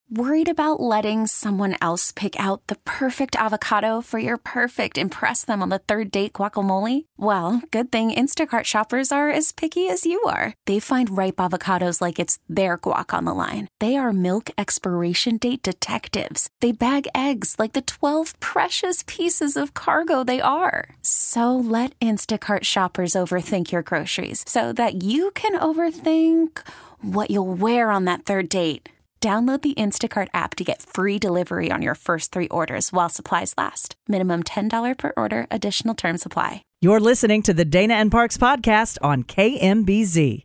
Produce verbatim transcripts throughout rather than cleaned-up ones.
Worried about letting someone else pick out the perfect avocado for your perfect impress them on the third date guacamole? Well, good thing Instacart shoppers are as picky as you are. They find ripe avocados like it's their guac on the line. They are milk expiration date detectives. They bag eggs like the twelve precious pieces of cargo they are. So let Instacart shoppers overthink your groceries so that you can overthink what you'll wear on that third date. Download the Instacart app to get free delivery on your first three orders while supplies last. Minimum ten dollars per order. Additional terms apply. You're listening to the Dana and Parks podcast on K M B Z.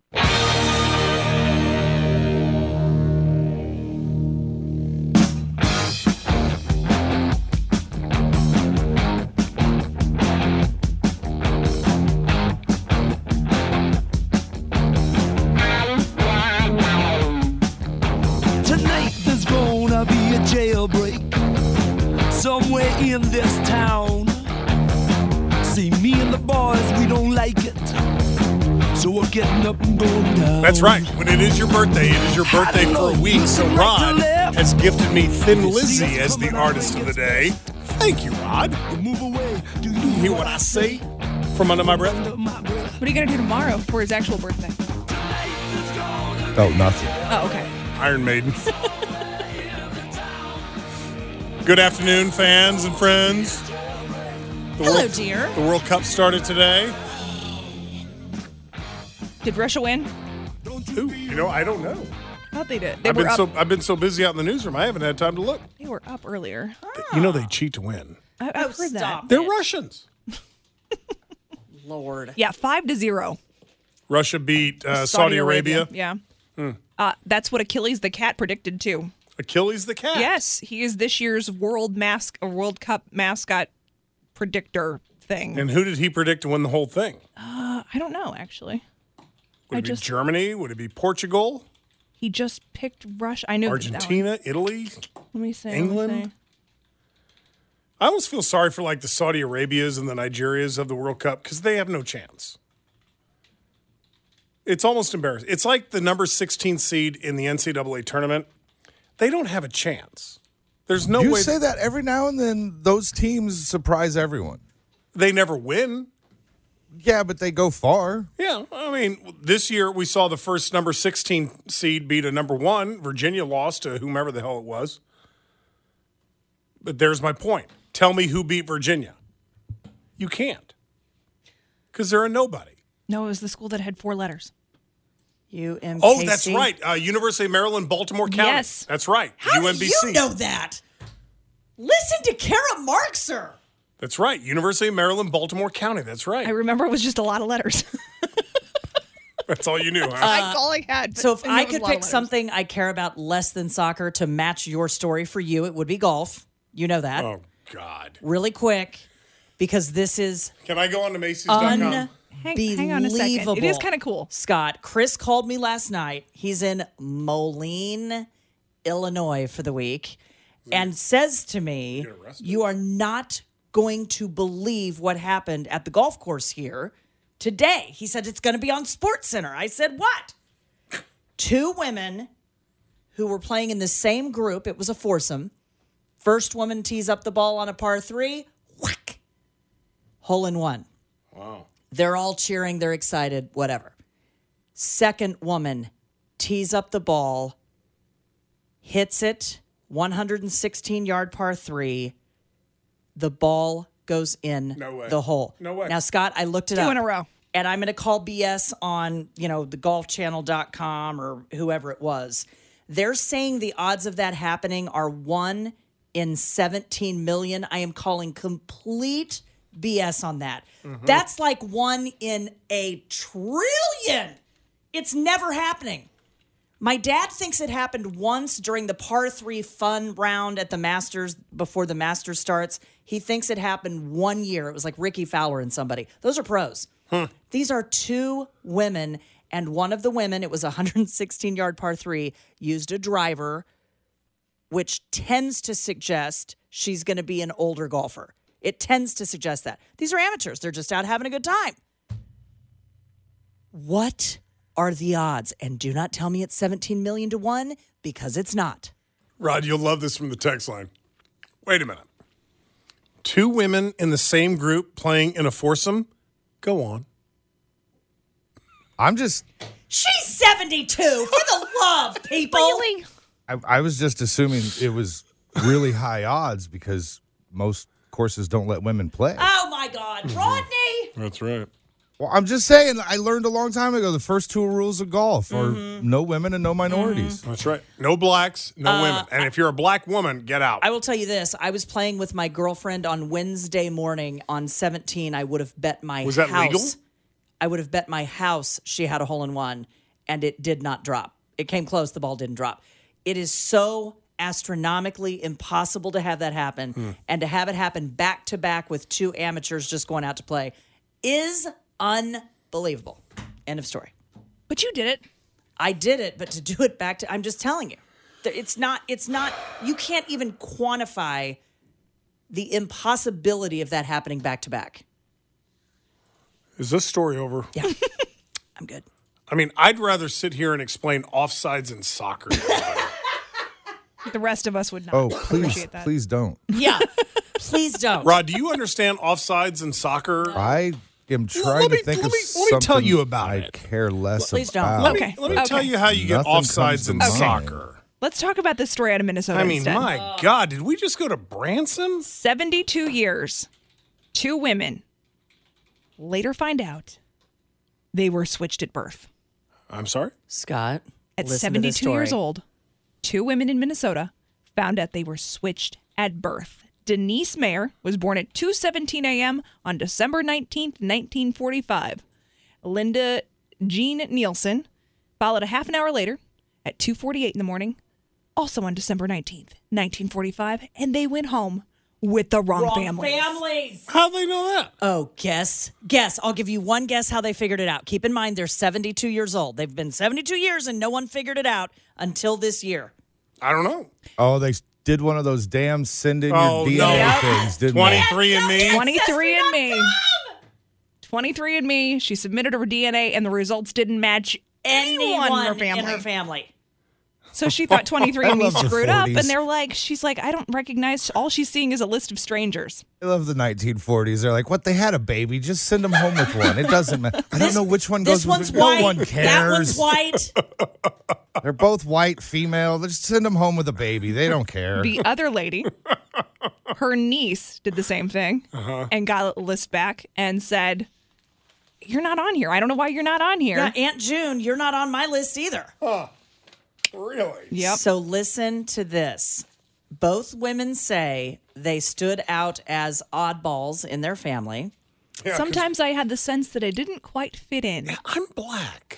Jailbreak somewhere in this town. See, me and the boys, we don't like it, so we're getting up and going down. That's right. When it is your birthday, it is your birthday for a week. So Rod has gifted me Thin Lizzy as the artist of the day. Thank you, Rod. Move away. Do you hear what I say from under my breath? What are you going to do tomorrow for his actual birthday? Oh, nothing. Oh, okay. Iron Maiden. Good afternoon, fans and friends. The Hello, World, dear. The World Cup started today. Did Russia win? Ooh, you know, I don't know. I thought they did. They I've were been up. so I've been so busy out in the newsroom, I haven't had time to look. They were up earlier. You know they cheat to win. I, I've heard that. They're Russians. Lord. Yeah, five to zero. Russia beat uh, Saudi, Saudi Arabia. Arabia. Yeah. Hmm. Uh, that's what Achilles the cat predicted too. Achilles the cat. Yes, he is this year's World Mask, a World Cup mascot predictor thing. And who did he predict to win the whole thing? Uh, I don't know, actually. Would it I be just, Germany? Would it be Portugal? He just picked Russia. I knew Argentina, Italy, Let me see. England. Let me see. I almost feel sorry for like the Saudi Arabias and the Nigerias of the World Cup because they have no chance. It's almost embarrassing. It's like the number sixteen seed in the N C double A tournament. They don't have a chance. There's no you way. You say that every now and then those teams surprise everyone. They never win. Yeah, but they go far. Yeah, I mean, this year we saw the first number sixteen seed beat a number one. Virginia lost to whomever the hell it was. But there's my point. Tell me who beat Virginia. You can't. Because they're a nobody. No, it was the school that had four letters. U M K C. Oh, that's right. Uh, University of Maryland, Baltimore County. Yes. That's right. How U M B C. do you know that? Listen to Kara Markser. That's right. University of Maryland, Baltimore County. That's right. I remember it was just a lot of letters. That's all you knew, huh? That's all I had. So if I, I could pick something I care about less than soccer to match your story for you, it would be golf. You know that. Oh, God. Really quick, because this is Can I go on to Macy's dot com? un- Hang, hang on a second. It is kind of cool. Scott, Chris called me last night. He's in Moline, Illinois for the week and says to me, you are not going to believe what happened at the golf course here today. He said, it's going to be on SportsCenter. I said, what? Two women who were playing in the same group. It was a foursome. First woman tees up the ball on a par three. Whack. Hole in one. Wow. They're all cheering. They're excited, whatever. Second woman tees up the ball, hits it, one hundred sixteen yard par three. The ball goes in No way. the hole. No way. Now, Scott, I looked it Two up. in a row. And I'm going to call B S on, you know, the golf channel dot com or whoever it was. They're saying the odds of that happening are one in seventeen million. I am calling complete B S on that. Mm-hmm. That's like one in a trillion. It's never happening. My dad thinks it happened once during the par three fun round at the Masters before the Masters starts. He thinks it happened one year. It was like Ricky Fowler and somebody. Those are pros. Huh. These are two women, and one of the women, it was a one hundred sixteen yard par three, used a driver, which tends to suggest she's going to be an older golfer. It tends to suggest that. These are amateurs. They're just out having a good time. What are the odds? And do not tell me it's seventeen million to one, because it's not. Rod, you'll love this from the text line. Wait a minute. Two women in the same group playing in a foursome? Go on. I'm just, She's seventy-two. For the love, people. Really? I, I was just assuming it was really high odds because most courses don't let women play. Oh, my God. Rodney. That's right. Well, I'm just saying, I learned a long time ago the first two rules of golf are no women and no minorities. That's right. No blacks, no women. And if you're a black woman, get out. I will tell you this. I was playing with my girlfriend on Wednesday morning on seventeen. I would have bet my Was that house. legal? I would have bet my house she had a hole in one, and it did not drop. It came close. The ball didn't drop. It is so astronomically impossible to have that happen. Hmm. And to have it happen back to back with two amateurs just going out to play is unbelievable. End of story. But you did it. I did it, but to do it back to, I'm just telling you, it's not, it's not, you can't even quantify the impossibility of that happening back to back. Is this story over? Yeah, I'm good. I mean, I'd rather sit here and explain offsides in soccer. The rest of us would not Oh, please, appreciate that. please don't. Yeah, please don't. Rod, do you understand offsides in soccer? I am trying let me- to think let of me- let me something tell you about I it. care less Please don't. about. Let me, Okay. let me Okay. tell you how you get Nothing comes offsides to in mind. soccer. Let's talk about this story out of Minnesota I mean, instead. my God, did we just go to Branson? seventy-two years, two women later find out they were switched at birth. I'm sorry? Scott, At listen to this seventy-two years story. old, two women in Minnesota found out they were switched at birth. Denise Mayer was born at two seventeen a.m. on December nineteenth, nineteen forty-five. Linda Jean Nielsen followed a half an hour later at two forty-eight in the morning, also on December nineteenth, nineteen forty-five, and they went home with the wrong, Wrong families. families. How'd they know that? Oh, guess. Guess. I'll give you one guess how they figured it out. Keep in mind, they're seventy-two years old. They've been seventy-two years and no one figured it out until this year. I don't know. Oh, they did one of those damn send in Oh, your D N A no. things, didn't they? twenty-three and me. twenty-three and me. twenty-three and me. She submitted her D N A and the results didn't match anyone, in her family. in her family. So she thought twenty-three and me I love the screwed up, forties. and they're like, she's like, I don't recognize. All she's seeing is a list of strangers. I love the nineteen forties. They're like, what? They had a baby. Just send them home with one. It doesn't matter. I don't know which one goes This with one's it. white. No one That cares. one's white. They're both white, female. Just send them home with a baby. They don't care. The other lady, her niece, did the same thing and got a list back and said, "You're not on here. I don't know why you're not on here." Yeah, Aunt June, you're not on my list either. Really? Yep. So listen to this. Both women say they stood out as oddballs in their family. Yeah, 'cause Sometimes I had the sense that I didn't quite fit in. I'm black.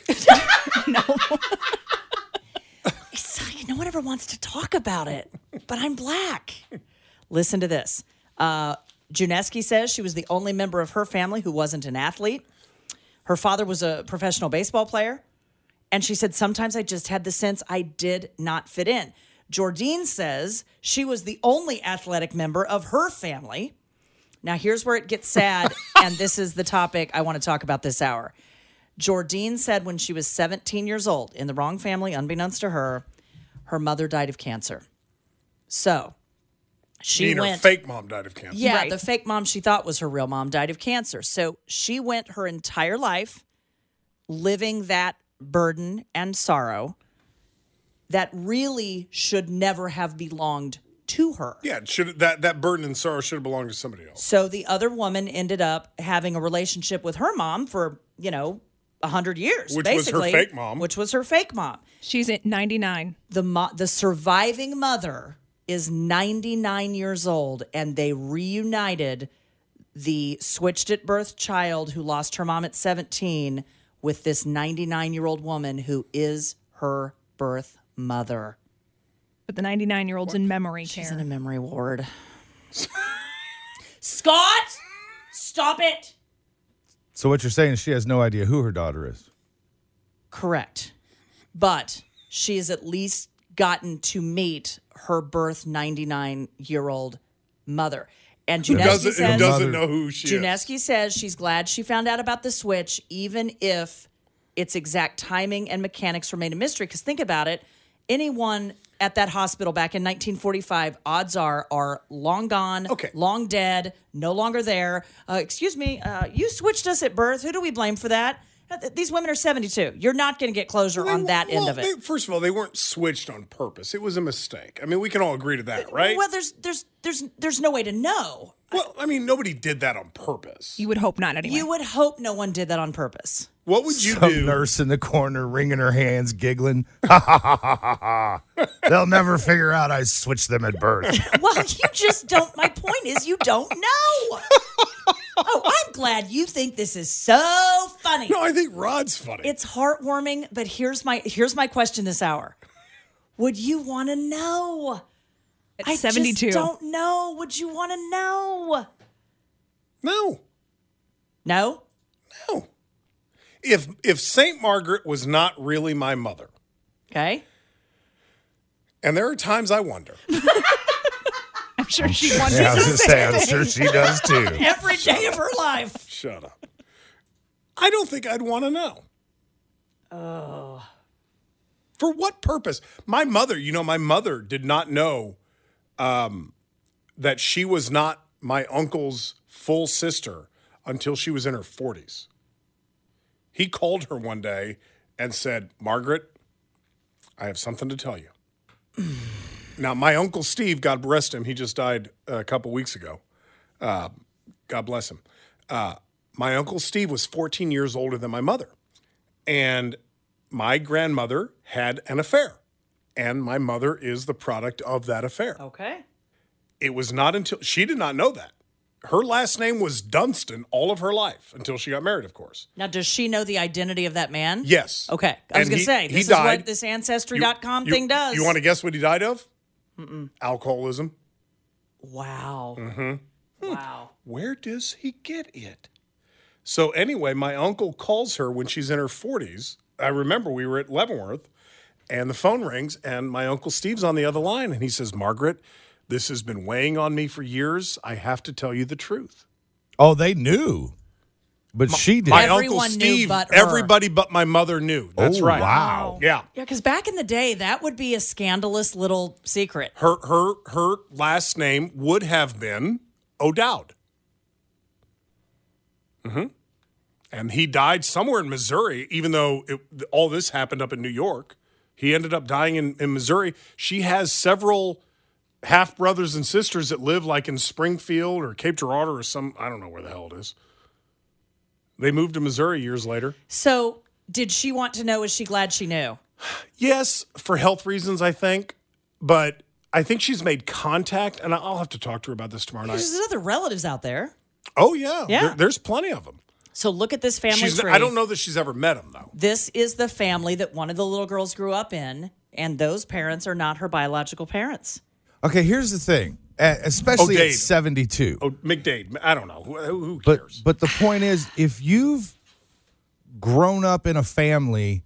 It's like, no one ever wants to talk about it, but I'm black. Listen to this. Uh, Juneski says she was the only member of her family who wasn't an athlete. Her father was a professional baseball player. And she said, sometimes I just had the sense I did not fit in. Jordine says she was the only athletic member of her family. Now, here's where it gets sad, and this is the topic I want to talk about this hour. Jordine said when she was seventeen years old, in the wrong family, unbeknownst to her, her mother died of cancer. So she Mean her went. fake mom died of cancer. Yeah, Right. the fake mom she thought was her real mom died of cancer. So she went her entire life living that burden and sorrow that really should never have belonged to her. Yeah, it should that that burden and sorrow should have belonged to somebody else. So the other woman ended up having a relationship with her mom for, you know, a hundred years. Which was her basically, fake mom. Which was her fake mom. She's at ninety-nine. The mo- the surviving mother is ninety-nine years old, and they reunited the switched at birth child who lost her mom at seventeen with this ninety-nine-year-old woman who is her birth mother. But the ninety-nine-year-old's in memory She's care. in a memory ward. Scott, stop it. So what you're saying is she has no idea who her daughter is. Correct. But she has at least gotten to meet her birth ninety-nine-year-old mother. And Who Juneski doesn't, who says, doesn't know who she is? Juneski says she's glad she found out about the switch, even if its exact timing and mechanics remain a mystery. Because think about it, anyone at that hospital back in nineteen forty-five, odds are, are long gone, Okay. long dead, no longer there. Uh, excuse me, uh, you switched us at birth. Who do we blame for that? Uh, th- These women are seventy-two. You're not going to get closure They- on that well, end of it. they- first of all, they weren't switched on purpose. It was a mistake. I mean, we can all agree to that, right? Well, there's there's there's there's no way to know. Well, I mean, nobody did that on purpose. You would hope not anyway. You would hope no one did that on purpose. What would you Some do? nurse in the corner wringing her hands, giggling. Ha ha ha ha ha ha. They'll never figure out I switched them at birth. Well, you just don't. My point is, you don't know. Oh, I'm glad you think this is so funny. No, I think Rod's funny. It's heartwarming, but here's my here's my question this hour. Would you want to know? At I seventy-two. just don't know. Would you want to know? no, No? no. If if Saint Margaret was not really my mother, Okay. and there are times I wonder. I'm sure she wonders. Yeah, I was the going to same say, I'm thing. sure she does too. Every day of her life. Shut up. I don't think I'd want to know. Oh. For what purpose? My mother, you know, my mother did not know um, that she was not my uncle's full sister until she was in her forties. He called her one day and said, Margaret, I have something to tell you. Now, my Uncle Steve, God rest him, he just died a couple weeks ago. Uh, God bless him. Uh, my Uncle Steve was fourteen years older than my mother. And my grandmother had an affair. And my mother is the product of that affair. Okay. It was not until, she did not know that. Her last name was Dunstan all of her life until she got married, of course. Now, does she know the identity of that man? Yes. Okay. I was And going to he- say, he this is died. what this Ancestry dot com You- thing you- does. You want to guess what he died of? Mm-mm. Alcoholism. Wow. Mm-hmm. Wow. Where does he get it? So anyway, my uncle calls her when she's in her forties. I remember we were at Leavenworth, and the phone rings, and my Uncle Steve's on the other line, and he says, Margaret, this has been weighing on me for years. I have to tell you the truth. Oh, they knew. But she did. My Everyone Uncle knew Steve, but her. everybody but my mother knew. That's Oh, right. wow. Yeah. Yeah, because back in the day, that would be a scandalous little secret. Her her her last name would have been O'Dowd. Mm-hmm. And he died somewhere in Missouri, even though it, all this happened up in New York. He ended up dying in, in Missouri. She has several half brothers and sisters that live like in Springfield or Cape Girardeau or some, I don't know where the hell it is. They moved to Missouri years later. So, did she want to know? Is she glad she knew? Yes, for health reasons, I think. But I think she's made contact, and I'll have to talk to her about this tomorrow night. There's other relatives out there. Oh, yeah. Yeah. There- there's plenty of them. So look at this family She's, tree. I don't know that she's ever met him, though. This is the family that one of the little girls grew up in, and those parents are not her biological parents. Okay, here's the thing. Uh, especially O'Dade. at seventy-two. Oh, McDade. I don't know. Who, who But cares? but the point is, if you've grown up in a family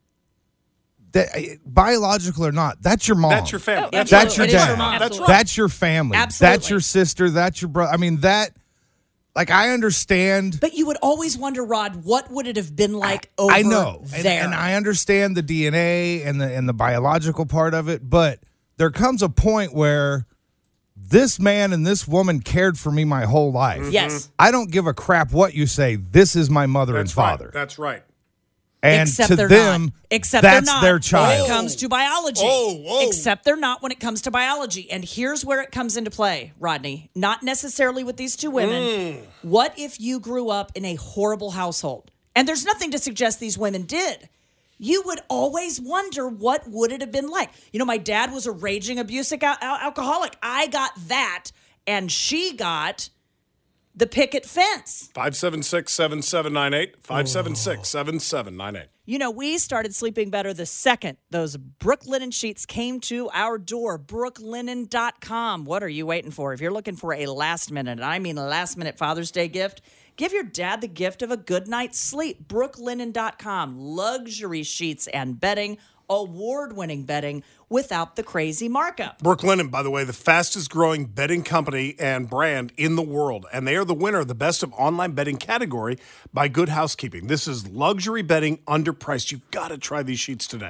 that biological or not, that's your mom. That's your family. Oh, That's, That's your It is dad. your mom. That's right. That's your family. Absolutely. That's your sister. That's your brother. I mean that. Like I understand. But you would always wonder, Rod, what would it have been like over I know, and, there? and I understand the D N A and the and the biological part of it, but there comes a point where this man and this woman cared for me my whole life. Yes. I don't give a crap what you say. This is my mother That's and father, right. That's right. and Except to they're them, not. Except that's they're not their when child. it comes to biology. Oh, whoa. Except they're not when it comes to biology. And here's where it comes into play, Rodney. Not necessarily with these two women. Mm. What if you grew up in a horrible household? And there's nothing to suggest these women did. You would always wonder, what would it have been like? You know, my dad was a raging abusive al- al- alcoholic. I got that, and she got the picket fence. five seven six, seven seven nine eight. five seven six, seven seven nine eight. You know, we started sleeping better the second those Brooklinen sheets came to our door. Brooklinen dot com. What are you waiting for? If you're looking for a last minute, and I mean a last minute Father's Day gift, give your dad the gift of a good night's sleep. Brooklinen dot com. Luxury sheets and bedding, award-winning bedding without the crazy markup. Brooklinen, by the way, the fastest growing bedding company and brand in the world. And they are the winner of the Best of Online Bedding category by Good Housekeeping. This is luxury bedding underpriced. You've got to try these sheets today.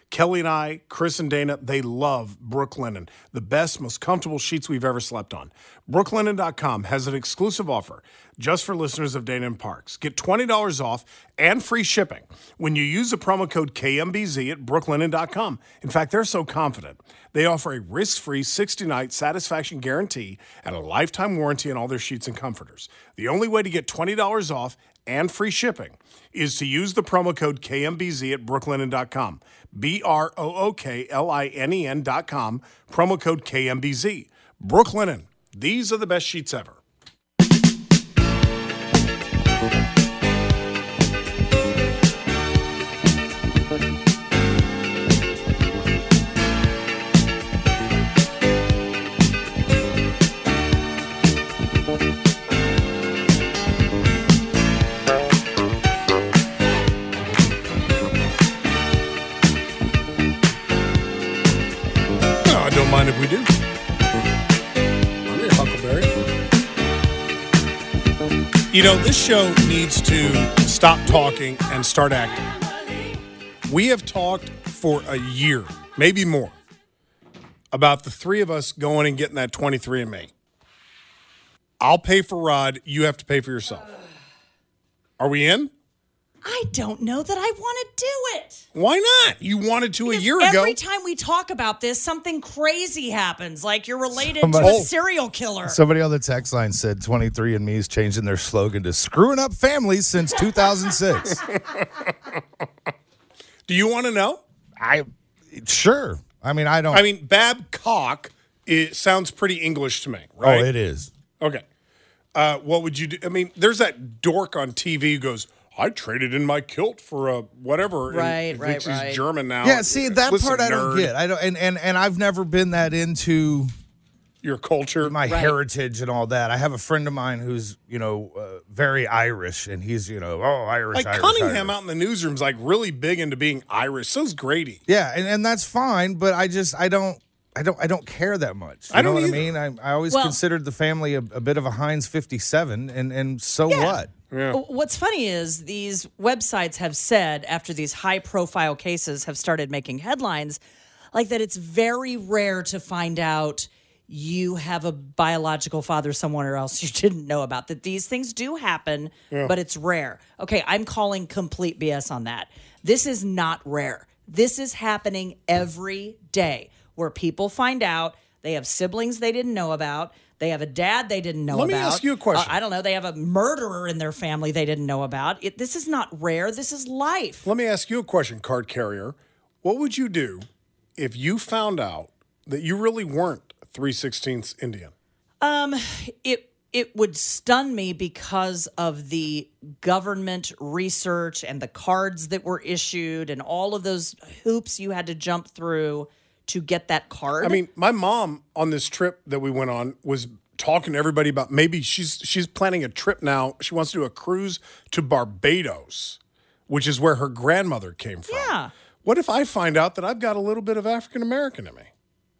Kelly and I, Chris and Dana, they love Brooklinen, the best, most comfortable sheets we've ever slept on. Brooklinen dot com has an exclusive offer just for listeners of Dana and Parks. Get twenty dollars off and free shipping when you use the promo code K M B Z at Brooklinen dot com. In fact, they're so confident, they offer a risk-free sixty-night satisfaction guarantee and a lifetime warranty on all their sheets and comforters. The only way to get twenty dollars off and free shipping is to use the promo code K M B Z at Brooklinen dot com. B R O O K L I N E N dot com, promo code K M B Z. Brooklinen, these are the best sheets ever. Don't mind if we do. I'm your Huckleberry. You know, this show needs to stop talking and start acting. We have talked for a year, maybe more, about the three of us going and getting that twenty-three and me. I'll pay for Rod. You have to pay for yourself. Are we in? I don't know that I want to do it. Why not? You wanted to Because a year ago. Every time we talk about this, something crazy happens. Like you're related Somebody- to a Oh. serial killer. Somebody on the text line said twenty-three and me is changing their slogan to screwing up families since two thousand six. Do you want to know? I sure. I mean, I don't. I mean, Babcock, it sounds pretty English to me, right? Oh, it is. Okay. Uh, what would you do? I mean, there's that dork on T V who goes, I traded in my kilt for a whatever. Right, and right, thinks right. He's German now. Yeah, see that Listen, part I don't nerd, get. I don't, and, and and I've never been that into Your culture. my Right. heritage and all that. I have a friend of mine who's you know uh, very Irish, and he's you know oh Irish. like Irish, Cunningham Irish. out in the newsroom's like really big into being Irish. So's Grady. Yeah, and, and that's fine, but I just I don't I don't I don't care that much. You I don't know what either. I mean? I I always Well- considered the family a, a bit of a Heinz fifty-seven, and and so Yeah. what? What's funny is these websites have said after these high profile cases have started making headlines, like that it's very rare to find out you have a biological father somewhere else you didn't know about. That these things do happen, but it's rare. Okay, I'm calling complete B S on that. This is not rare. This is happening every day where people find out they have siblings they didn't know about. They have a dad they didn't know Let me about. ask you a question. Uh, I don't know. They have a murderer in their family they didn't know about. It, this is not rare. This is life. Let me ask you a question, card carrier. What would you do if you found out that you really weren't three sixteenths Indian? Um, it it would stun me because of the government research and the cards that were issued and all of those hoops you had to jump through to get that card. I mean, my mom on this trip that we went on was talking to everybody about maybe she's she's planning a trip now. She wants to do a cruise to Barbados, which is where her grandmother came from. Yeah. What if I find out that I've got a little bit of African American in me?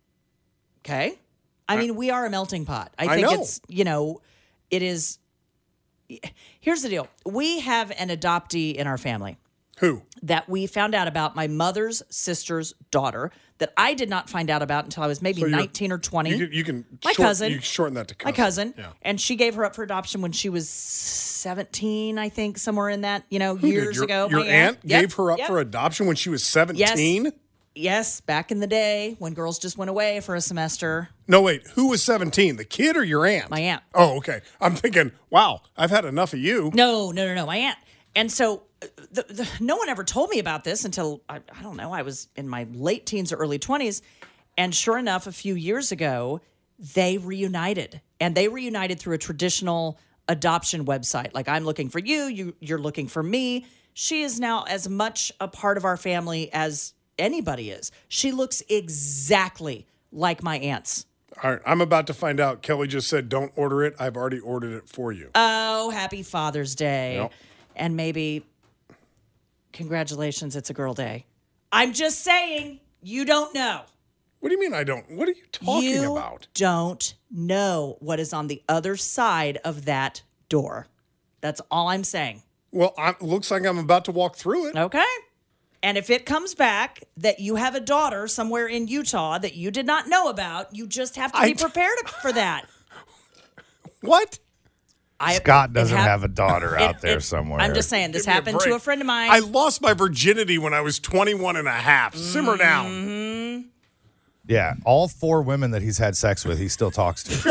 okay. I mean, we are a melting pot. I I think know. it's, you know, it is. Here's the deal. We have an adoptee in our family Who? that we found out about, my mother's sister's daughter, that I did not find out about until I was maybe So you're- nineteen or twenty. You can, you can My short- cousin. You can shorten that to cousin. My cousin. Yeah. And she gave her up for adoption when she was seventeen, I think, somewhere in that, you know, Who did? years your, ago. Your My aunt Yep, gave her up yep. for adoption when she was seventeen? Yes, back in the day when girls just went away for a semester. No, wait. Who was seventeen? The kid or your aunt? My aunt. Oh, okay. I'm thinking, wow, I've had enough of you. No, no, no, no, my aunt. And so uh, the, the, no one ever told me about this until, I, I don't know, I was in my late teens or early twenties. And sure enough, a few years ago, they reunited. And they reunited through a traditional adoption website. Like, I'm looking for you, you you're looking for me. She is now as much a part of our family as anybody is. She looks exactly like my aunts. All right, I'm about to find out. Kelly just said, don't order it. I've already ordered it for you. Oh, happy Father's Day. Yep. And maybe congratulations, it's a girl day. I'm just saying, you don't know. What do you mean I don't? What are you talking you about? don't know what is on the other side of that door. That's all I'm saying. Well, it looks like I'm about to walk through it. Okay? And if it comes back that you have a daughter somewhere in Utah that you did not know about, you just have to be I- prepared for that. What? I, Scott it doesn't hap- have a daughter out it- there it- somewhere. I'm just saying, this Give me a happened to break. a friend of mine. I lost my virginity when I was twenty-one and a half. Simmer Mm-hmm. down. Yeah, all four women that he's had sex with, he still talks to.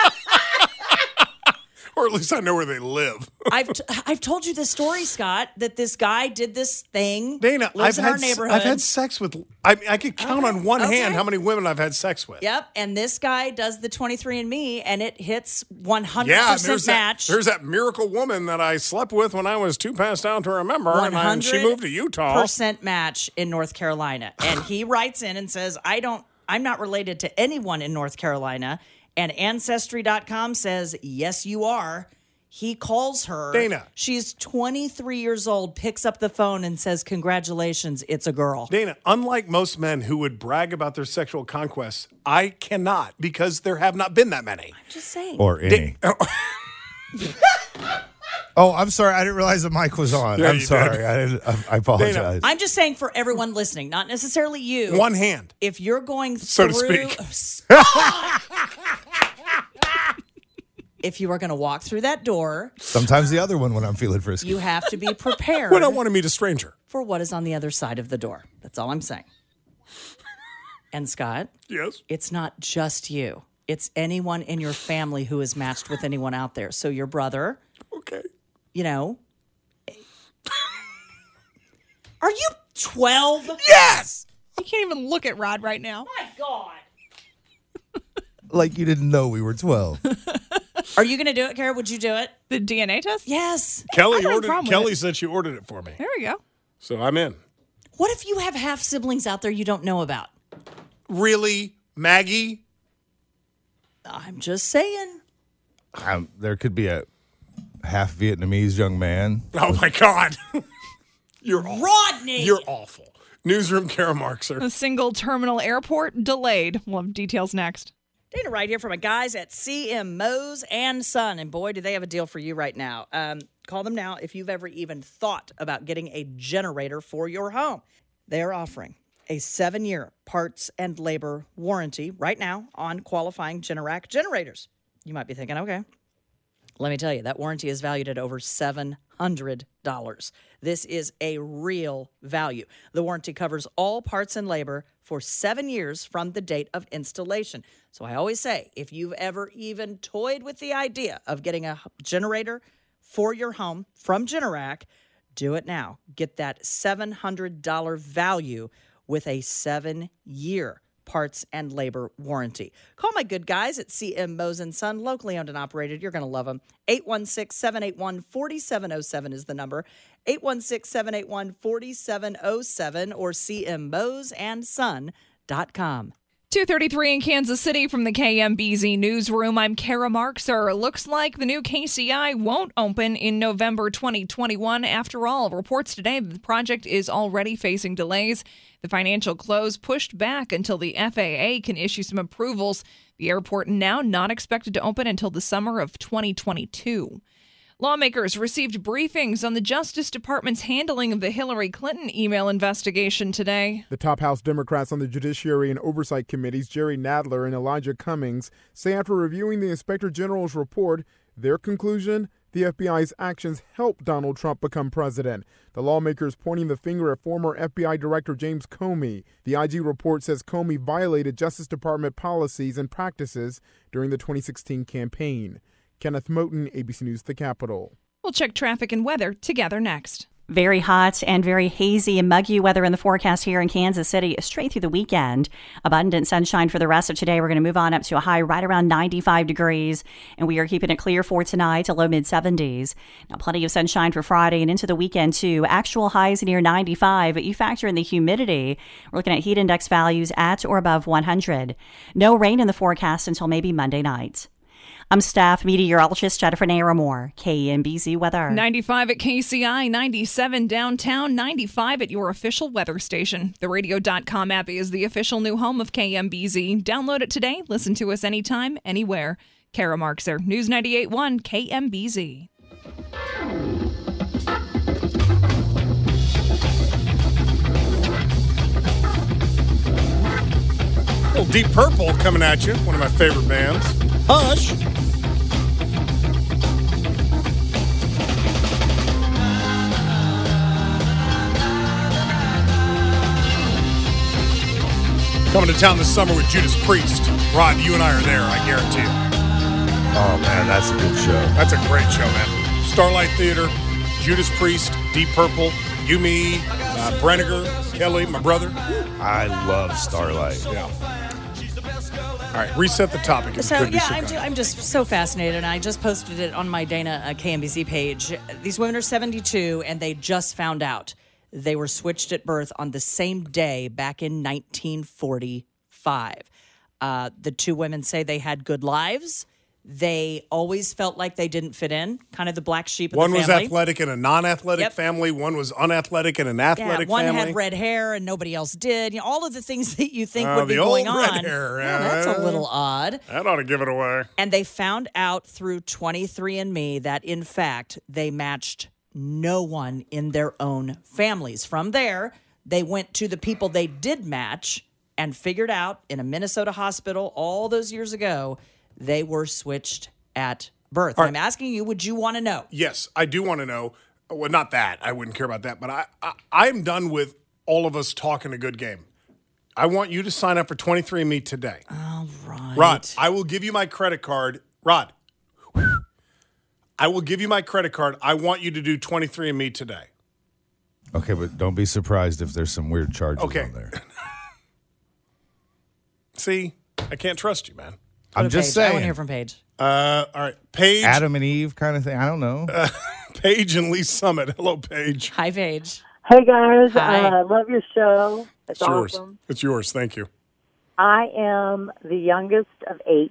Or at least I know where they live. I've t- I've told you this story, Scott, that this guy did this thing. Dana, lives I've in had, our neighborhood. I've had sex with, I, I could count Okay, on one okay. hand how many women I've had sex with. Yep, and this guy does the twenty-three and me, and it hits one hundred Yeah, percent there's match. that, there's that miracle woman that I slept with when I was too passed down to remember, and, I, and she moved to Utah. Percent match in North Carolina, and he writes in and says, "I don't, I'm not related to anyone in North Carolina." And Ancestry dot com says, "Yes, you are." He calls her. Dana. She's twenty-three years old, picks up the phone and says, "Congratulations, it's a girl." Dana, unlike most men who would brag about their sexual conquests, I cannot because there have not been that many. Just saying. Or any. Oh, I'm sorry. I didn't realize the mic was on. Yeah, I'm you sorry. did. I, didn't, I, I apologize. I'm just saying for everyone listening, not necessarily you. One hand. If you're going So to through, speak. if you are going to walk through that door, Sometimes the other one when I'm feeling frisky. you have to be prepared When I want to meet a stranger. for what is on the other side of the door. That's all I'm saying. And Scott, Yes. it's not just you. It's anyone in your family who is matched with anyone out there. So your brother, Okay. you know. Are you twelve? Yes. You can't even look at Rod right now. My God. Like you didn't know we were twelve. Are you going to do it, Kara? Would you do it? The D N A test? Yes. Kelly I don't have a ordered. problem with Kelly it. said she ordered it for me, There we go. so I'm in. What if you have half siblings out there you don't know about? Really, Maggie? I'm just saying. Um, there could be a half Vietnamese young man. Oh my God. You're awful. Rodney! You're awful. Newsroom Kara Markser. A single terminal airport delayed. We'll have details next. Dana right here from my guys at C M Mose and Son. And boy, do they have a deal for you right now. Um, call them now if you've ever even thought about getting a generator for your home. They are offering a seven-year parts and labor warranty right now on qualifying Generac generators. You might be thinking, okay, let me tell you, that warranty is valued at over seven hundred dollars. This is a real value. The warranty covers all parts and labor for seven years from the date of installation. So I always say, if you've ever even toyed with the idea of getting a generator for your home from Generac, do it now. Get that seven hundred dollars value with a seven-year parts and labor warranty. Call my good guys at C M Mose and Son, locally owned and operated. You're going to love them. eight one six, seven eight one, four seven zero seven is the number. eight one six, seven eight one, four seven zero seven or c m mose and son dot com. two thirty-three in Kansas City from the K M B Z newsroom. I'm Kara Markser. It looks like the new K C I won't open in November twenty twenty-one. After all, reports today that the project is already facing delays. The financial close pushed back until the F A A can issue some approvals. The airport now not expected to open until the summer of twenty twenty-two. Lawmakers received briefings on the Justice Department's handling of the Hillary Clinton email investigation today. The top House Democrats on the Judiciary and Oversight Committees, Jerry Nadler and Elijah Cummings, say after reviewing the Inspector General's report, their conclusion, the F B I's actions helped Donald Trump become president. The lawmakers pointing the finger at former F B I Director James Comey. The I G report says Comey violated Justice Department policies and practices during the twenty sixteen campaign. Kenneth Moten, A B C News, The Capitol. We'll check traffic and weather together next. Very hot and very hazy and muggy weather in the forecast here in Kansas City straight through the weekend. Abundant sunshine for the rest of today. We're going to move on up to a high right around ninety-five degrees, and we are keeping it clear for tonight to low mid seventies. Now, plenty of sunshine for Friday and into the weekend, too. Actual highs near ninety-five, but you factor in the humidity. We're looking at heat index values at or above one hundred. No rain in the forecast until maybe Monday night. I'm staff meteorologist Jennifer Naramore, K M B Z Weather. ninety-five at K C I, ninety-seven downtown, ninety-five at your official weather station. The radio dot com app is the official new home of K M B Z. Download it today. Listen to us anytime, anywhere. Kara Markser, News ninety-eight point one K M B Z. Little Deep Purple coming at you, one of my favorite bands. Hush. Coming to town this summer with Judas Priest. Rod, you and I are there, I guarantee you. Oh, man, that's a good show. That's a great show, man. Starlight Theater, Judas Priest, Deep Purple, you, me, uh, Brenniger, Kelly, my brother. I love Starlight. Yeah. All right, reset the topic. So, yeah, I'm, ju- I'm just so fascinated, and I just posted it on my Dana uh, K M B Z page. These women are seventy-two, and they just found out they were switched at birth on the same day back in nineteen forty-five. Uh, the two women say they had good lives. They always felt like they didn't fit in, kind of the black sheep of one the was family. athletic in a non-athletic Yep. family. One was unathletic in an athletic yeah, one family. had red hair and nobody else did. You know, all of the things that you think Uh, would be the old going red on. hair, Yeah, that's uh, a little odd. That ought to give it away. And they found out through twenty-three and me that, in fact, they matched no one in their own families. From there, they went to the people they did match and figured out in a Minnesota hospital all those years ago, they were switched at birth. right. I'm asking you, would you want to know? Yes, I do want to know. Well, not that. I wouldn't care about that. But I, I, I'm done with all of us talking a good game. I want you to sign up for twenty-three and me today. All right. Rod, I will give you my credit card. Rod, I will give you my credit card. I want you to do twenty-three and me today. Okay, but don't be surprised if there's some weird charges Okay. on there. See, I can't trust you, man. Go I'm to just Paige. I want saying. to hear from Paige. Uh, all right, Paige, Adam and Eve kind of thing. I don't know. uh, Paige and Lee Summit. Hello, Paige. Hi, Paige. Hey guys, Hi. I uh, love your show. It's, It's yours. awesome. It's yours. Thank you. I am the youngest of eight.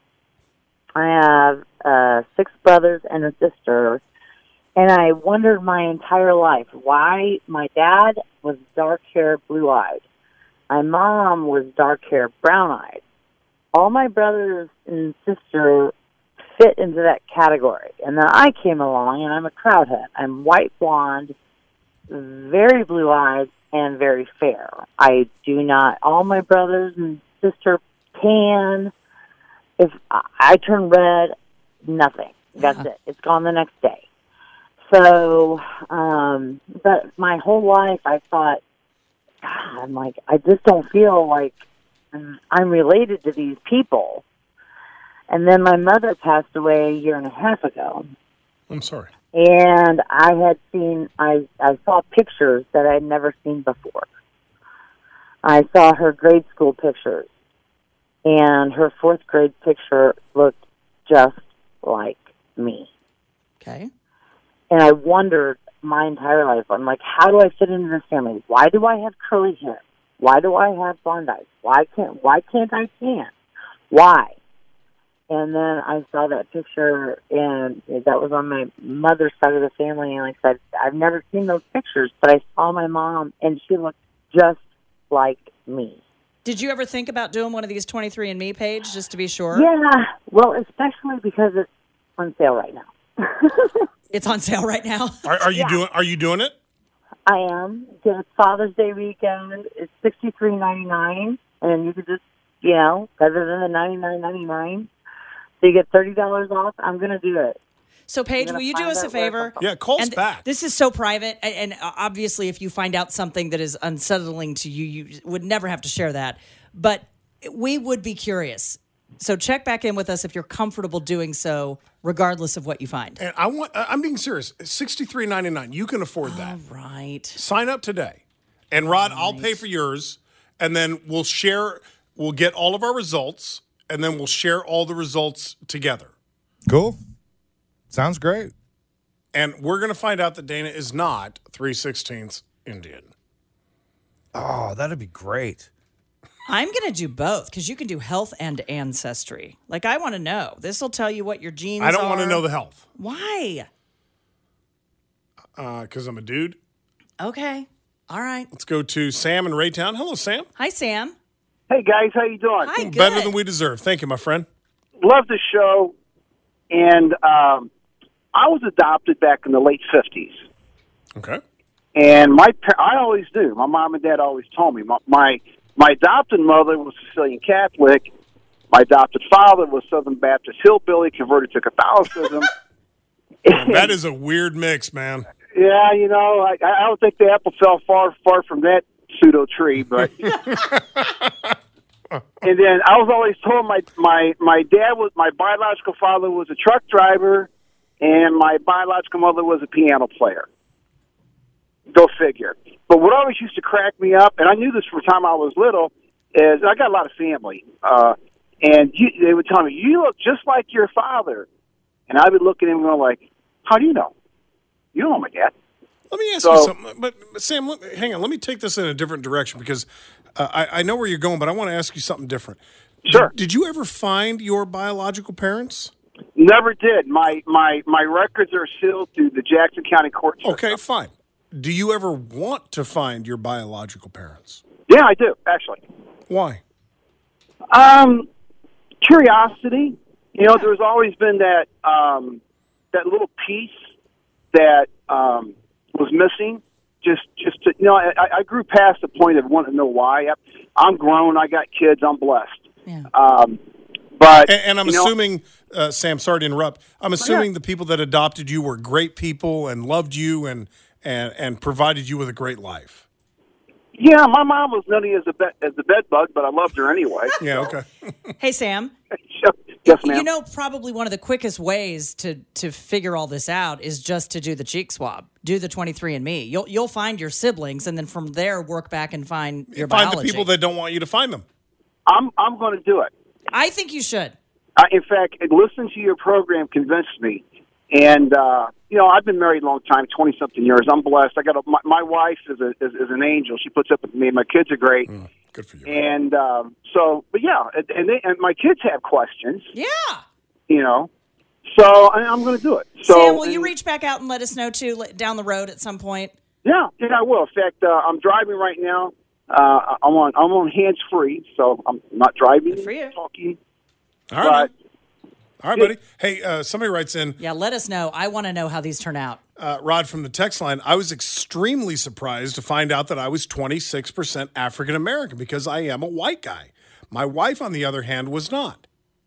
I have uh, six brothers and a sister, and I wondered my entire life why my dad was dark-haired, blue-eyed. My mom was dark-haired, brown-eyed. All my brothers and sister fit into that category, and then I came along, and I'm a crowdhead. I'm white blonde, very blue-eyed, and very fair. I do not, all my brothers and sister tan. If I, I turn red, nothing. That's Yeah. it. It's gone the next day. So, um, but my whole life I thought, God, I'm like, I just don't feel like I'm related to these people. And then my mother passed away a year and a half ago. I'm sorry. And I had seen, I, I saw pictures that I had never seen before. I saw her grade school pictures, and her fourth grade picture looked just like me. Okay. And I wondered my entire life, I'm like, how do I fit into this family? Why do I have curly hair? Why do I have blonde eyes? Why can't, why can't I tan? Why? And then I saw that picture, and that was on my mother's side of the family. And like I said, I've never seen those pictures, but I saw my mom, and she looked just like me. Did you ever think about doing one of these twenty-three and me, Paige, just to be sure? Yeah, well, especially because it's on sale right now. It's on sale right now. Are, are you Yeah. doing? Are you doing it? I am. It's Father's Day weekend. It's sixty-three ninety-nine, and you could just, you know, rather than the ninety-nine ninety-nine, so you get thirty dollars off. I'm going to do it. So, Paige, I'm will gonna you do find us a out where it favor? comes from. Yeah, call us And back. This is so private, and, and obviously, if you find out something that is unsettling to you, you would never have to share that. But we would be curious. So check back in with us if you're comfortable doing so, regardless of what you find. And I want. I'm being serious. sixty-three ninety-nine. You can afford that. All right. Sign up today. And Rod, I'll pay for yours, and then we'll share. We'll get all of our results, and then we'll share all the results together. Cool. Sounds great. And we're going to find out that Dana is not three sixteenths Indian. Oh, that'd be great. I'm going to do both because you can do health and ancestry. Like, I want to know. This will tell you what your genes are. I don't want to know the health Why? because I'm a dude. Okay. All right. Let's go to Sam in Raytown. Hello, Sam. Hi, Sam. Hey guys, how you doing? Hi, good. Better than we deserve. Thank you, my friend. Love the show, and um, I was adopted back in the late fifties, Okay. and my par- I always do. My mom and dad always told me my my, My adopted mother was Sicilian Catholic. My adopted father was Southern Baptist hillbilly, converted to Catholicism. That is a weird mix, man. Yeah, you know, I, I don't think the apple fell far, far from that pseudo tree, but. And then I was always told my, my, my dad was, my biological father was a truck driver, and my biological mother was a piano player. Go figure. But what always used to crack me up, and I knew this from the time I was little, is I got a lot of family. Uh, and you, they would tell me, you look just like your father. And I would look at him and go like, how do you know? You don't know my dad. Let me ask so, you something. But, but Sam, let, hang on. Let me take this in a different direction because uh, I, I know where you're going, but I want to ask you something different. Sure. Did, did you ever find your biological parents? Never did. My my my records are sealed through the Jackson County Court system. Okay, fine. Do you ever want to find your biological parents? Yeah, I do, actually. Why? Um, curiosity. You know, there's always been that um, that little piece that um, was missing. Just, just to, you know, I, I grew past the point of wanting to know why. I'm grown. I got kids. I'm blessed. Yeah. Um, but and, and I'm you assuming, uh, Sam, sorry to interrupt. I'm assuming yeah. the people that adopted you were great people and loved you and and, and provided you with a great life. Yeah, my mom was nutty as a bed, as a bed bug, but I loved her anyway. Yeah, okay. Hey, Sam. Yes, ma'am. You know, probably one of the quickest ways to to figure all this out is just to do the cheek swab, do the twenty-three and me. You'll you'll find your siblings, and then from there work back and find your find biology. the people that don't want you to find them. I'm I'm going to do it. I think you should. Uh, in fact, listening to your program convinced me. And uh, you know, I've been married a long time, twenty something years. I'm blessed. I got a, my, my wife is, a, is is an angel. She puts up with me. My kids are great. Mm, good for you. And um, so, but yeah, and and, they, and my kids have questions. Yeah. You know, so I, I'm going to do it. So, Sam, will you and, reach back out and let us know too like, down the road at some point? Yeah, yeah, I will. In fact, uh, I'm driving right now. Uh, I'm on I'm on hands free, so I'm not driving. Good for you. Talking. All right. But, All right, buddy. Hey, uh, somebody writes in. Yeah, let us know. I want to know how these turn out. Uh, Rod from the text line, I was extremely surprised to find out that I was twenty-six percent African American because I am a white guy. My wife, on the other hand, was not.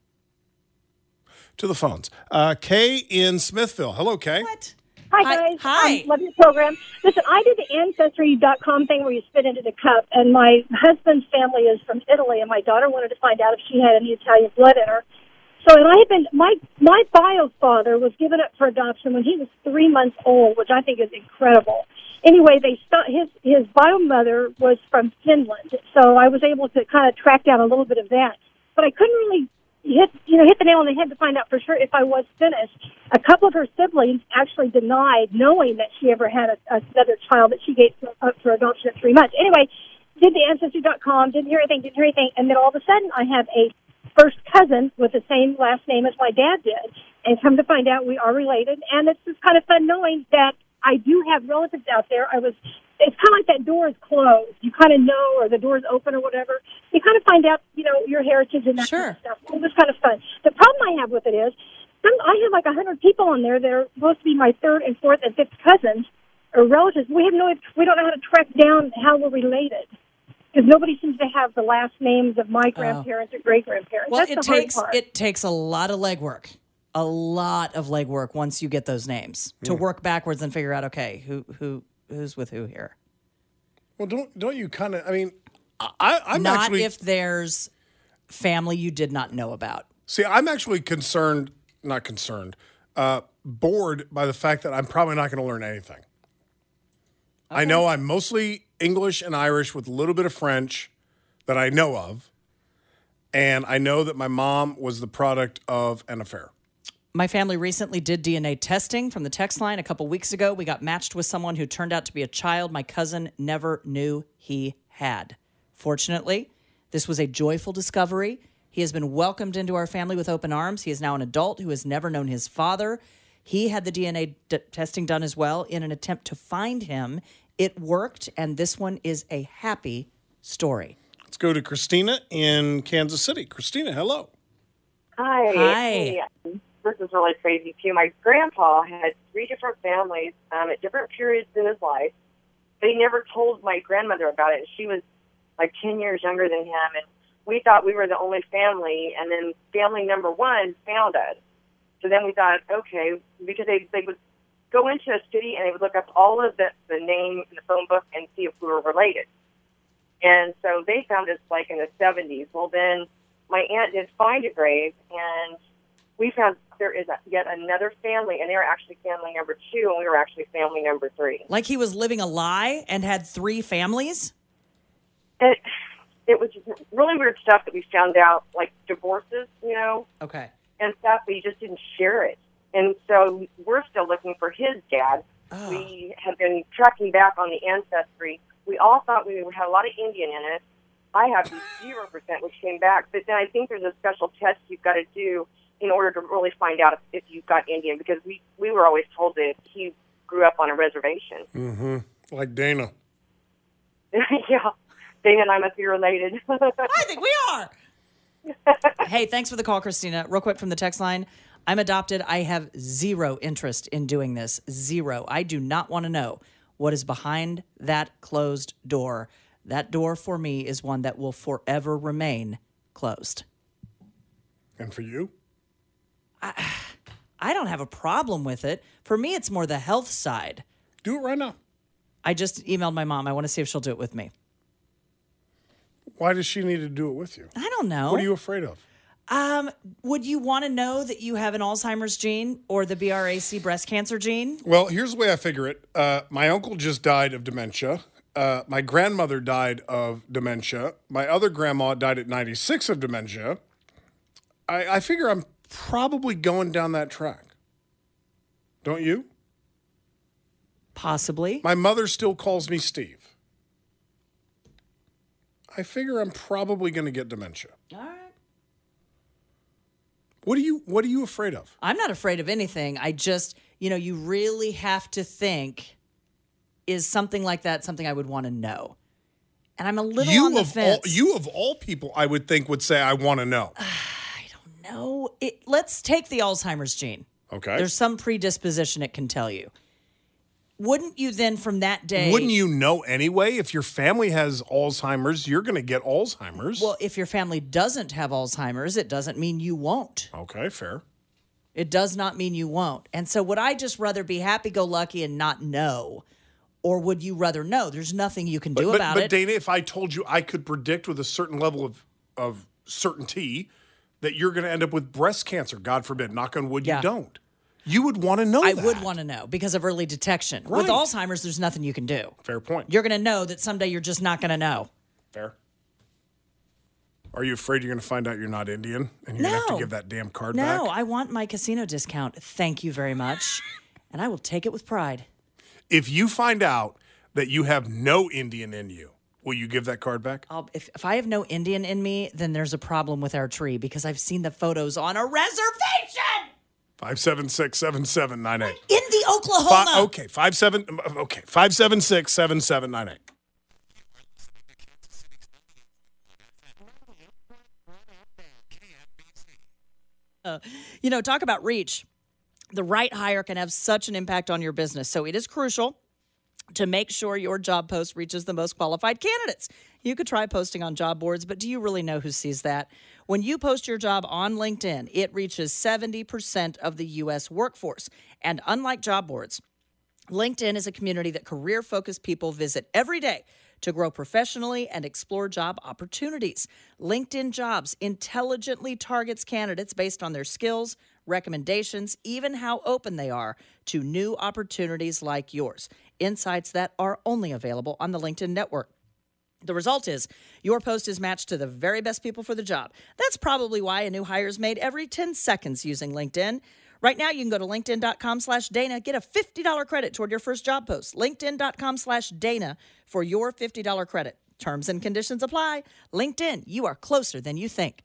To the phones. Uh, Kay in Smithville. Hello, Kay. What? Hi, Hi. guys. Hi. Um, love your program. Listen, I did the Ancestry dot com thing where you spit into the cup, and my husband's family is from Italy, and my daughter wanted to find out if she had any Italian blood in her. So, and I had been, my, my bio father was given up for adoption when he was three months old, which I think is incredible. Anyway, they st- his, his bio mother was from Finland, so I was able to kind of track down a little bit of that. But I couldn't really hit, you know, hit the nail on the head to find out for sure if I was finished. A couple of her siblings actually denied knowing that she ever had a, another child that she gave up for adoption at three months. Anyway, did the Ancestry dot com, didn't hear anything, didn't hear anything, and then all of a sudden I have a first cousin with the same last name as my dad did, and come to find out we are related. And it's just kind of fun knowing that I do have relatives out there. I was, it's kind of like that door is closed. You kind of know, or the door is open or whatever. You kind of find out, you know, your heritage and that Sure. kind of stuff. It was kind of fun. The problem I have with it is, some, I have like a hundred people on there that are supposed to be my third and fourth and fifth cousins or relatives. We have no, we don't know how to track down how we're related. Because nobody seems to have the last names of my grandparents or great grandparents. Well, That's it the hard takes part. it takes a lot of legwork, a lot of legwork once you get those names to work backwards and figure out okay who who who's with who here. Well, don't don't you kind of? I mean, I, I'm Not actually if there's family you did not know about. see. I'm actually concerned, not concerned, uh, bored by the fact that I'm probably not going to learn anything. I know I'm mostly English and Irish with a little bit of French that I know of. And I know that my mom was the product of an affair. My family recently did D N A testing from the text line a couple weeks ago. We got matched with someone who turned out to be a child my cousin never knew he had. Fortunately, this was a joyful discovery. He has been welcomed into our family with open arms. He is now an adult who has never known his father. He had the D N A d- testing done as well in an attempt to find him. It worked, and this one is a happy story. Let's go to Christina in Kansas City. Christina, hello. Hi. Hi. Hey, this is really crazy, too. My grandpa had three different families um, at different periods in his life. They never told my grandmother about it. She was like ten years younger than him, and we thought we were the only family, and then family number one found us. So then we thought, okay, because they, they would go into a city and they would look up all of the, the name in the phone book and see if we were related. And so they found us like in the seventies. Well, then my aunt did find a grave, and we found there is a, yet another family, and they were actually family number two, and we were actually family number three. Like he was living a lie and had three families? It, it was just really weird stuff that we found out, like divorces, you know, Okay. and stuff, but he just didn't share it. And so we're still looking for his dad. Oh. We have been tracking back on the ancestry. We all thought we had a lot of Indian in it. I have zero percent, which came back. But then I think there's a special test you've got to do in order to really find out if, if you've got Indian, because we, we were always told that he grew up on a reservation. Mm-hmm. Like Dana. Yeah. Dana and I must be related. I think we are. Hey, thanks for the call, Christina. Real quick from the text line. I'm adopted. I have zero interest in doing this. Zero. I do not want to know what is behind that closed door. That door for me is one that will forever remain closed. And for you? I, I don't have a problem with it. For me, it's more the health side. Do it right now. I just emailed my mom. I want to see if she'll do it with me. Why does she need to do it with you? I don't know. What are you afraid of? Um, would you want to know that you have an Alzheimer's gene or the B R A C breast cancer gene? Well, here's the way I figure it. Uh, my uncle just died of dementia. Uh, my grandmother died of dementia. My other grandma died at ninety-six of dementia. I, I figure I'm probably going down that track. Don't you? Possibly. My mother still calls me Steve. I figure I'm probably going to get dementia. All right. What are you What are you afraid of? I'm not afraid of anything. I just, you know, you really have to think, is something like that something I would want to know? And I'm a little you on the of fence. All, you of all people, I would think, would say, I want to know. No, it, let's take the Alzheimer's gene. Okay. There's some predisposition it can tell you. Wouldn't you then from that day... Wouldn't you know anyway? If your family has Alzheimer's, you're going to get Alzheimer's. Well, if your family doesn't have Alzheimer's, it doesn't mean you won't. Okay, fair. It does not mean you won't. And so would I just rather be happy-go-lucky and not know? Or would you rather know? There's nothing you can do but, but, about but it. But Dana, if I told you I could predict with a certain level of, of certainty that you're going to end up with breast cancer, God forbid, knock on wood, Yeah. you don't. You would want to know I that. would want to know because of early detection. Right. With Alzheimer's, there's nothing you can do. Fair point. You're going to know that someday you're just not going to know. Fair. Are you afraid you're going to find out you're not Indian and you're going to have to No. give that damn card No, back? I want my casino discount. Thank you very much. And I will take it with pride. If you find out that you have no Indian in you, will you give that card back? I'll, if, if I have no Indian in me, then there's a problem with our tree because I've seen the photos on a reservation. five seven six, seven seven nine eight. In the Oklahoma. Fi- okay, five seven. Okay, five seven six seven seven nine eight. Uh, you know, talk about reach. The right hire can have such an impact on your business. So it is crucial to make sure your job post reaches the most qualified candidates. You could try posting on job boards, but do you really know who sees that? When you post your job on LinkedIn, it reaches seventy percent of the U S workforce. And unlike job boards, LinkedIn is a community that career-focused people visit every day to grow professionally and explore job opportunities. LinkedIn Jobs intelligently targets candidates based on their skills, recommendations, even how open they are to new opportunities like yours. Insights that are only available on the LinkedIn network. The result is your post is matched to the very best people for the job. That's probably why a new hire is made every ten seconds using LinkedIn. Right now, you can go to linkedin.com slash Dana, get a fifty dollars credit toward your first job post. LinkedIn.com slash Dana for your fifty dollars credit. Terms and conditions apply. LinkedIn, you are closer than you think.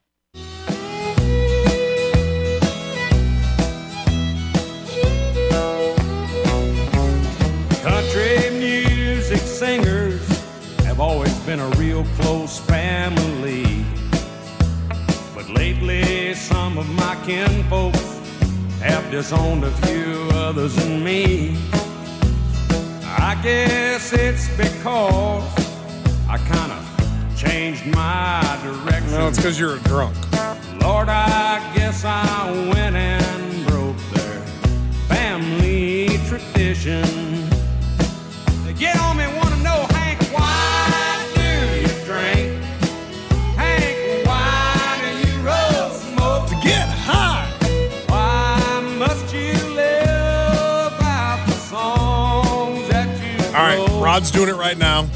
Country music singers have always been a real close family. But lately, some of my kinfolks have disowned a few others than me. I guess it's because I kind of changed my direction. No, it's because you're a drunk. Lord, I guess I went and broke their family tradition. They get on me, want to know, Hank, why do you drink? Hank, why do you roll smoke? To get high. Why must you live out the songs that you All right, wrote? Rod's doing it right now.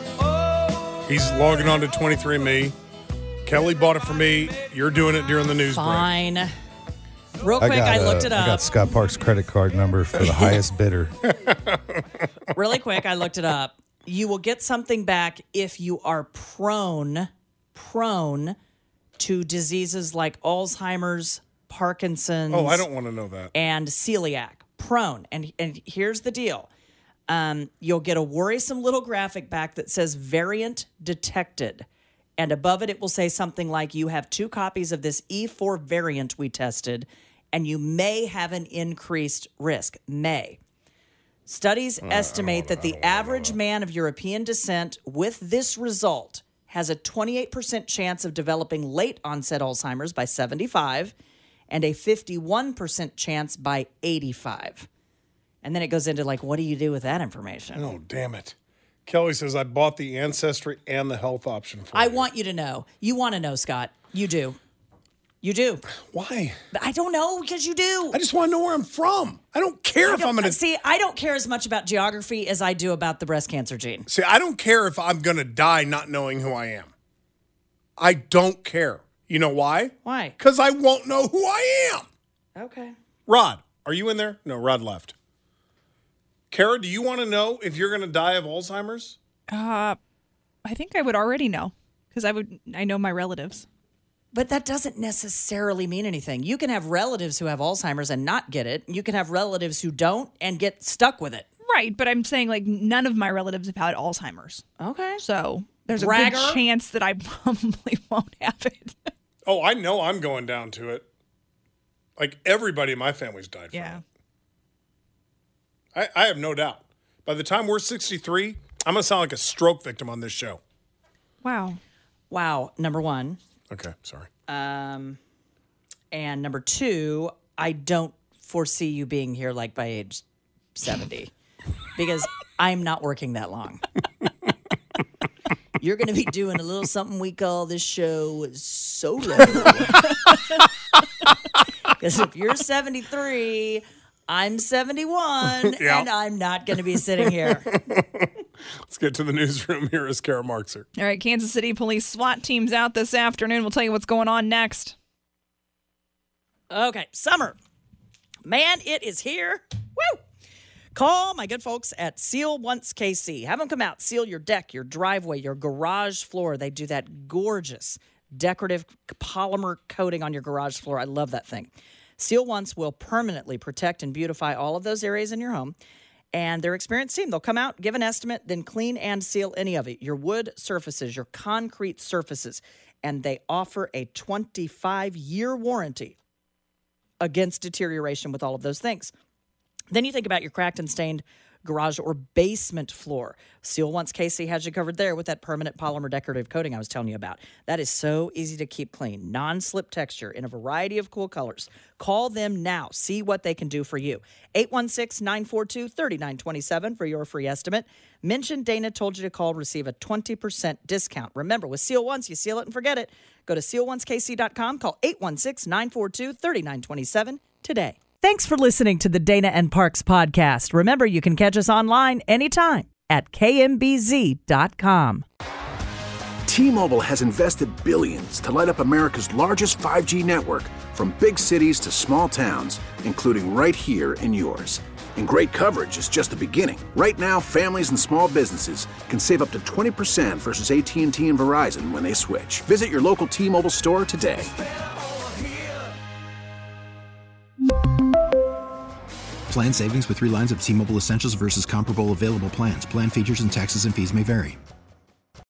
He's logging on to twenty-three and me. Kelly bought it for me. You're doing it during the news Fine. Real quick, I, got, looked uh, it I up. got Scott Park's credit card number for the highest bidder. Really quick, I looked it up. You will get something back if you are prone, prone to diseases like Alzheimer's, Parkinson's. Oh, I don't want to know that. And celiac. Prone. And and here's the deal. Um, you'll get a worrisome little graphic back that says variant detected. And above it, it will say something like, you have two copies of this E four variant we tested, and you may have an increased risk. May. Studies Uh, estimate that the average man of European descent with this result has a twenty-eight percent chance of developing late onset Alzheimer's by seventy-five and a fifty-one percent chance by eighty-five. And then it goes into like, what do you do with that information? Oh, damn it. Kelly says, I bought the Ancestry and the health option for I you. want you to know. You want to know, Scott. You do. You do. Why? I don't know, because you do. I just want to know where I'm from. I don't care I if don't- I'm going to... See, I don't care as much about geography as I do about the breast cancer gene. See, I don't care if I'm going to die not knowing who I am. I don't care. You know why? Why? Because I won't know who I am. Okay. Rod, are you in there? No, Rod left. Kara, do you want to know if you're going to die of Alzheimer's? Uh, I think I would already know because I would. I know my relatives. But that doesn't necessarily mean anything. You can have relatives who have Alzheimer's and not get it. You can have relatives who don't and get stuck with it. Right, but I'm saying like none of my relatives have had Alzheimer's. Okay. So there's a Bragger. good chance that I probably won't have it. Oh, I know I'm going down to it. Like everybody in my family's died from Yeah. it. I, I have no doubt. By the time we're sixty-three, I'm going to sound like a stroke victim on this show. Wow. Wow, number one. Okay, sorry. Um, and number two, I don't foresee you being here like by age seventy because I'm not working that long. You're going to be doing a little something we call this show solo. Because if you're seventy-three, I'm seventy-one, Yeah. and I'm not going to be sitting here. Let's get to the newsroom. Here is Kara Markser. All right, Kansas City Police SWAT team's out this afternoon. We'll tell you what's going on next. Okay, summer. Man, it is here. Woo! Call my good folks at Seal Once K C. Have them come out, seal your deck, your driveway, your garage floor. They do that gorgeous decorative polymer coating on your garage floor. I love that thing. Seal Once will permanently protect and beautify all of those areas in your home. And their experienced team, they'll come out, give an estimate, then clean and seal any of it. Your wood surfaces, your concrete surfaces. And they offer a twenty-five year warranty against deterioration with all of those things. Then you think about your cracked and stained garage or basement floor. Seal Once K C has you covered there with that permanent polymer decorative coating I was telling you about. That is so easy to keep clean. Non-slip texture in a variety of cool colors. Call them now. See what they can do for you. eight one six, nine four two, three nine two seven for your free estimate. Mention Dana told you to call, receive a twenty percent discount. Remember, with Seal Once, you seal it and forget it. Go to seal once k c dot com. Call eight one six, nine four two, three nine two seven today. Thanks for listening to the Dana and Parks podcast. Remember, you can catch us online anytime at k m b z dot com. T-Mobile has invested billions to light up America's largest five G network, from big cities to small towns, including right here in yours. And great coverage is just the beginning. Right now, families and small businesses can save up to twenty percent versus A T and T and Verizon when they switch. Visit your local T-Mobile store today. Plan savings with three lines of T-Mobile Essentials versus comparable available plans. Plan features and taxes and fees may vary.